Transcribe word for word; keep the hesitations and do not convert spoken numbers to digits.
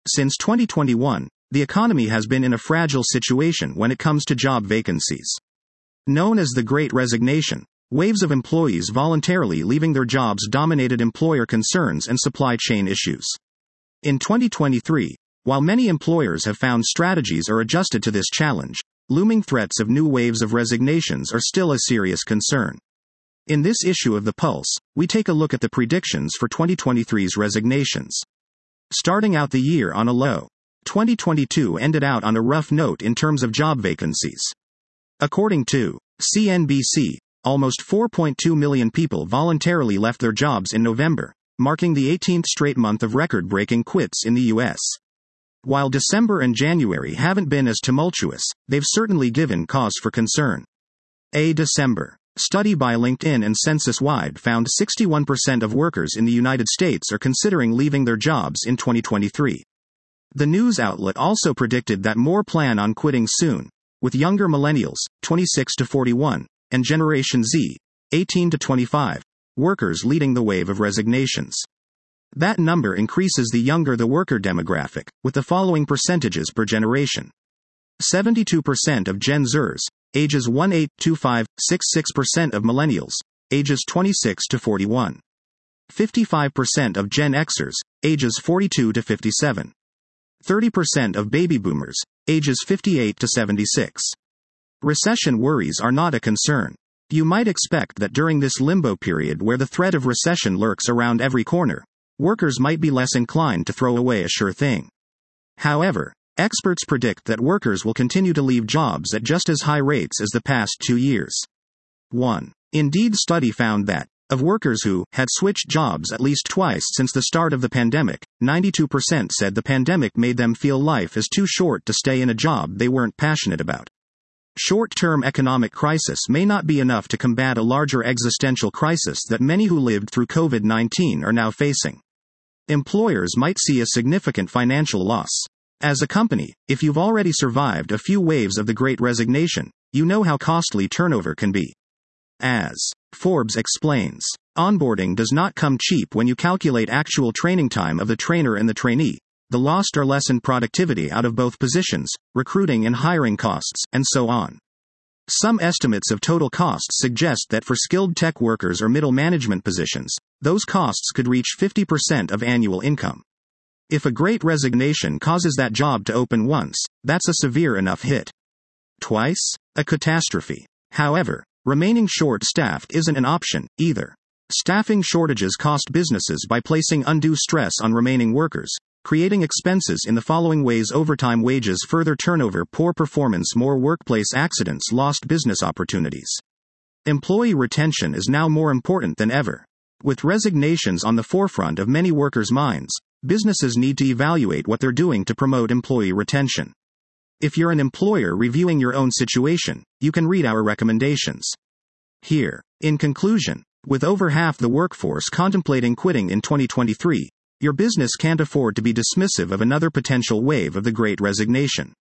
Since twenty twenty-one, the economy has been in a fragile situation when it comes to job vacancies. Known as the Great Resignation, waves of employees voluntarily leaving their jobs dominated employer concerns and supply chain issues. In twenty twenty-three, while many employers have found strategies or adjusted to this challenge, looming threats of new waves of resignations are still a serious concern. In this issue of The Pulse, we take a look at the predictions for twenty twenty-three's resignations. Starting out the year on a low, twenty twenty-two ended out on a rough note in terms of job vacancies. According to C N B C, almost four point two million people voluntarily left their jobs in November, marking the eighteenth straight month of record-breaking quits in the U S. While December and January haven't been as tumultuous, they've certainly given cause for concern. A December study by LinkedIn and Census-wide found sixty-one percent of workers in the United States are considering leaving their jobs in twenty twenty-three. The news outlet also predicted that more plan on quitting soon, with younger millennials, twenty-six to forty-one, and Generation Z, eighteen to twenty-five, workers leading the wave of resignations. That number increases the younger the worker demographic, with the following percentages per generation. seventy-two percent of Gen Zers, ages eighteen to twenty-five, sixty-six percent of millennials, ages twenty-six to forty-one. fifty-five percent of Gen Xers, ages forty-two to fifty-seven. thirty percent of baby boomers, ages fifty-eight to seventy-six. Recession worries are not a concern. You might expect that during this limbo period where the threat of recession lurks around every corner, workers might be less inclined to throw away a sure thing. However, experts predict that workers will continue to leave jobs at just as high rates as the past two years. one. Indeed study found that, of workers who had switched jobs at least twice since the start of the pandemic, ninety-two percent said the pandemic made them feel life is too short to stay in a job they weren't passionate about. Short-term economic crisis may not be enough to combat a larger existential crisis that many who lived through COVID nineteen are now facing. Employers might see a significant financial loss. As a company, if you've already survived a few waves of the Great Resignation, you know how costly turnover can be. As Forbes explains, onboarding does not come cheap when you calculate actual training time of the trainer and the trainee, the lost or lessened productivity out of both positions, recruiting and hiring costs, and so on. Some estimates of total costs suggest that for skilled tech workers or middle management positions, those costs could reach fifty percent of annual income. If a Great Resignation causes that job to open once, that's a severe enough hit. Twice? A catastrophe. However, remaining short-staffed isn't an option, either. Staffing shortages cost businesses by placing undue stress on remaining workers, creating expenses in the following ways: overtime wages, further turnover, poor performance, more workplace accidents, lost business opportunities. Employee retention is now more important than ever. With resignations on the forefront of many workers' minds, businesses need to evaluate what they're doing to promote employee retention. If you're an employer reviewing your own situation, you can read our recommendations here. In conclusion, with over half the workforce contemplating quitting in twenty twenty-three, your business can't afford to be dismissive of another potential wave of the Great Resignation.